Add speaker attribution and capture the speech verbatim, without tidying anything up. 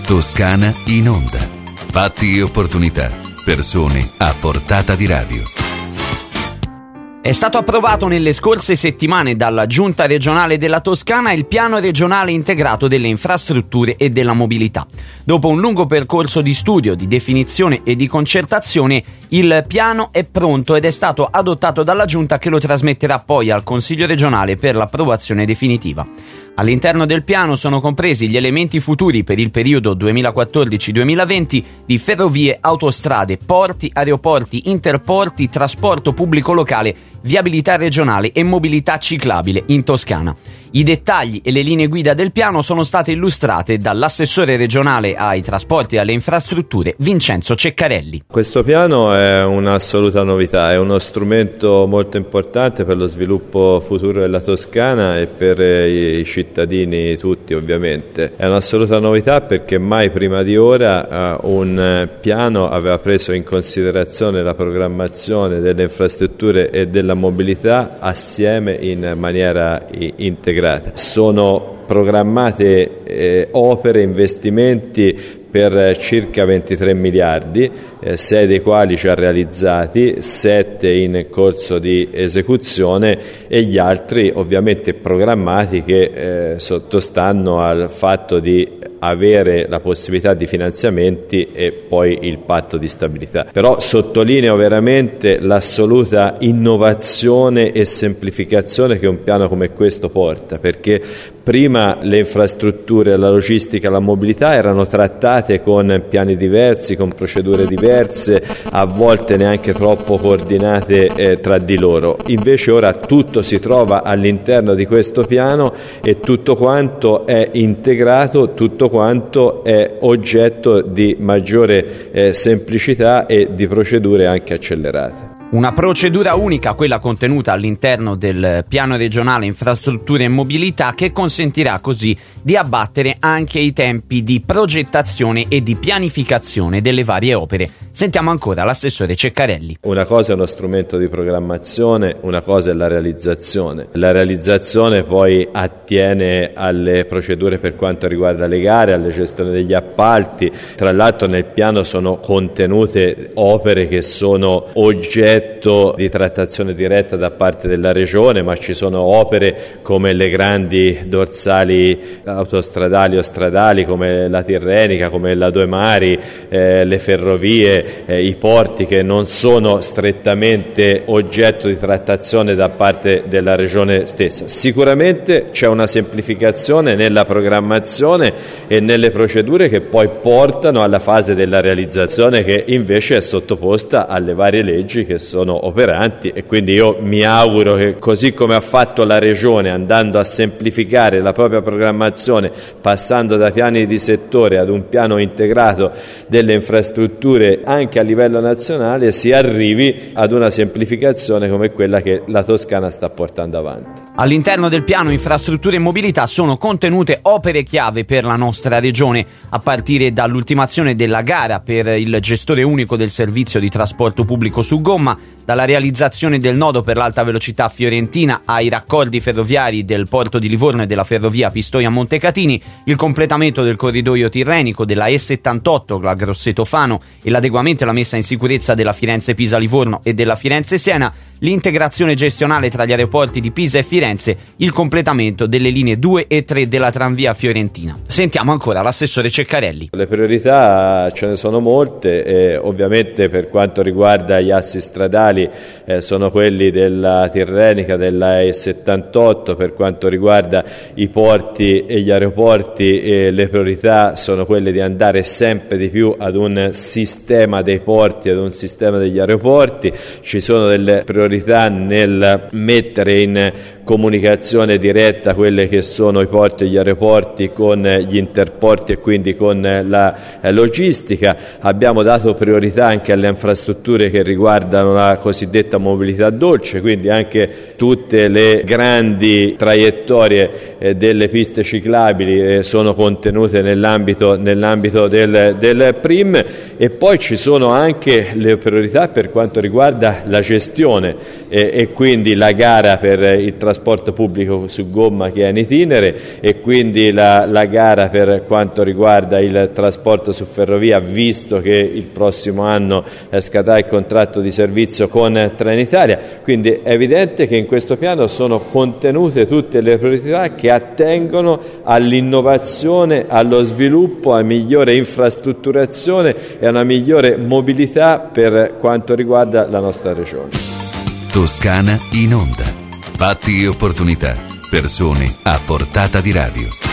Speaker 1: Toscana in onda. Fatti e opportunità. Persone a portata di radio.
Speaker 2: È stato approvato nelle scorse settimane dalla Giunta regionale della Toscana il piano regionale integrato delle infrastrutture e della mobilità. Dopo un lungo percorso di studio, di definizione e di concertazione, il piano è pronto ed è stato adottato dalla Giunta, che lo trasmetterà poi al Consiglio regionale per l'approvazione definitiva. All'interno del piano sono compresi gli elementi futuri per il periodo duemilaquattordici duemilaventi di ferrovie, autostrade, porti, aeroporti, interporti, trasporto pubblico locale, viabilità regionale e mobilità ciclabile in Toscana. I dettagli e le linee guida del piano sono state illustrate dall'assessore regionale ai trasporti e alle infrastrutture Vincenzo Ceccarelli.
Speaker 3: Questo piano è un'assoluta novità, è uno strumento molto importante per lo sviluppo futuro della Toscana e per i cittadini tutti, ovviamente. È un'assoluta novità perché mai prima di ora uh, un piano aveva preso in considerazione la programmazione delle infrastrutture e della mobilità assieme in maniera integrata. Sono programmate eh, opere, investimenti per circa ventitré miliardi, eh, sei dei quali già realizzati, sette in corso di esecuzione e gli altri ovviamente programmati che eh, sottostanno al fatto di avere la possibilità di finanziamenti e poi il patto di stabilità. Però sottolineo veramente l'assoluta innovazione e semplificazione che un piano come questo porta, perché prima le infrastrutture, la logistica, la mobilità erano trattate con piani diversi, con procedure diverse, a volte neanche troppo coordinate eh, tra di loro. Invece ora tutto si trova all'interno di questo piano e tutto quanto è integrato, tutto quanto è oggetto di maggiore eh, semplicità e di procedure anche accelerate.
Speaker 2: Una procedura unica, quella contenuta all'interno del piano regionale infrastrutture e mobilità, che consentirà così di abbattere anche i tempi di progettazione e di pianificazione delle varie opere. Sentiamo ancora l'assessore Ceccarelli.
Speaker 3: Una cosa è uno strumento di programmazione, una cosa è la realizzazione. La realizzazione poi attiene alle procedure per quanto riguarda le gare, alle gestioni degli appalti. Tra l'altro nel piano sono contenute opere che sono oggetto di trattazione diretta da parte della Regione, ma ci sono opere come le grandi dorsali autostradali o stradali, come la Tirrenica, come la Due Mari, eh, le ferrovie, eh, i porti, che non sono strettamente oggetto di trattazione da parte della Regione stessa. Sicuramente c'è una semplificazione nella programmazione e nelle procedure che poi portano alla fase della realizzazione, che invece è sottoposta alle varie leggi che sono operanti, e quindi io mi auguro che, così come ha fatto la Regione andando a semplificare la propria programmazione, passando da piani di settore ad un piano integrato delle infrastrutture anche a livello nazionale, si arrivi ad una semplificazione come quella che la Toscana sta portando avanti.
Speaker 2: All'interno del piano infrastrutture e mobilità sono contenute opere chiave per la nostra regione, a partire dall'ultimazione della gara per il gestore unico del servizio di trasporto pubblico su gomma, dalla realizzazione del nodo per l'alta velocità fiorentina ai raccordi ferroviari del porto di Livorno e della ferrovia Pistoia-Montecatini, il completamento del corridoio tirrenico della E settantotto, la Grosseto-Fano, e l'adeguamento e la messa in sicurezza della Firenze-Pisa-Livorno e della Firenze-Siena, l'integrazione gestionale tra gli aeroporti di Pisa e Firenze, il completamento delle linee due e tre della tranvia fiorentina. Sentiamo ancora l'assessore Ceccarelli.
Speaker 3: Le priorità ce ne sono molte, e ovviamente per quanto riguarda gli assi stradali eh, sono quelli della Tirrenica, della E settantotto. Per quanto riguarda i porti e gli aeroporti eh, le priorità sono quelle di andare sempre di più ad un sistema dei porti, ad un sistema degli aeroporti. Ci sono delle priorità nel mettere in comunicazione diretta quelle che sono i porti e gli aeroporti con gli interporti e quindi con la logistica. Abbiamo dato priorità anche alle infrastrutture che riguardano la cosiddetta mobilità dolce, quindi anche tutte le grandi traiettorie eh, delle piste ciclabili eh, sono contenute nell'ambito, nell'ambito del, del P R I M. E poi ci sono anche le priorità per quanto riguarda la gestione e, e quindi la gara per il trasporto trasporto pubblico su gomma che è in itinere, e quindi la, la gara per quanto riguarda il trasporto su ferrovia, visto che il prossimo anno eh, scadrà il contratto di servizio con Trenitalia. Quindi è evidente che in questo piano sono contenute tutte le priorità che attengono all'innovazione, allo sviluppo, a migliore infrastrutturazione e a una migliore mobilità per quanto riguarda la nostra regione.
Speaker 1: Toscana in onda. Fatti e opportunità. Persone a portata di radio.